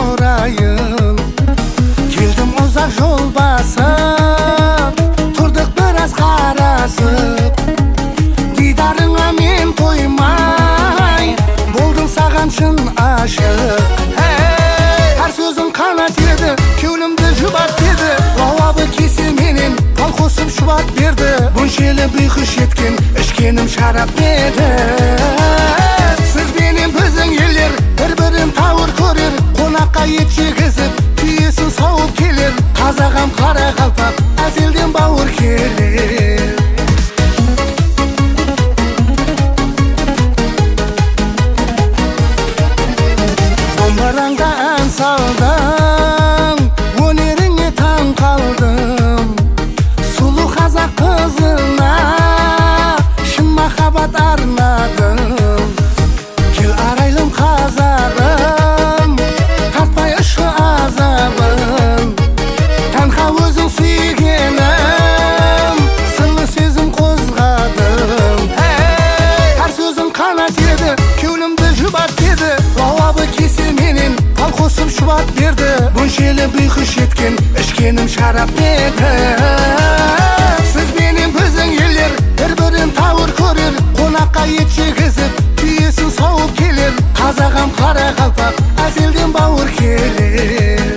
орайын. Келдім ұзақ жол басып, тұрдық біраз қарасып. Дидарыңа мен тоймай, болдың саған шын ашық. Әр сөзің қанат еді, кеулімді жұбат деді. Лауабы кесе менен пал қосып шұбат берді. Бөншелі бұйқыш еткен, ішкенім шарап деді. Сіз менен біздің елдер бір-бірін тауыр көрер. Қонаққа ет жегізіп, түйесін сауып келер. Қазағам қара қалпақ, әзелден бауыр келер. Домбыраңда ән салдың, өнеріңе таң қалдым. Сұлу қазақ қызына шын махаббат арнадым. Кел арайлым қазағым, тартпай ұшы азабын. Таңға өзің сүйгенім, сырлы сезім қозғадым. Әр сөзің қанат еді, кеулімді жұбат деді. Лауабы кесе менен пал қосып шұбат берді. Бөншелі бұйқыш еткен, ішкенім шарап деді. Сіз менен біздің елдер бір-бірін тауыр көрер. Қонаққа ет жегізіп, түйесін сауып келер. Қазағам қара қалпақ, әзелден бауыр келер.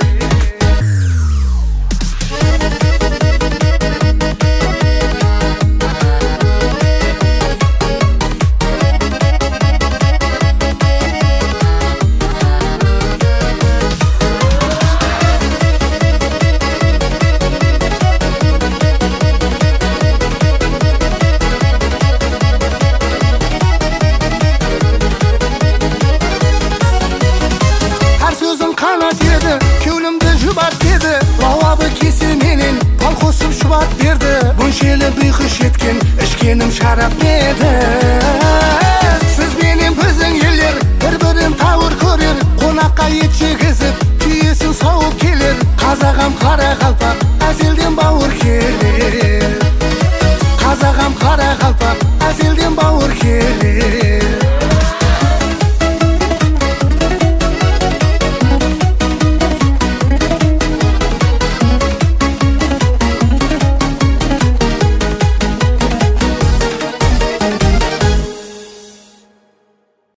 Қанат еді, кеулімді жұбат деді. Лауабы кесе менен пал қосып шұбат берді. Бөншелі бұйқыш еткен, ішкенім шарап деді. Сіз менен біздің елдер бір-бірін тауыр көрер. Қонаққа ет жегізіп, түйесін сауып келер. Қазағам қара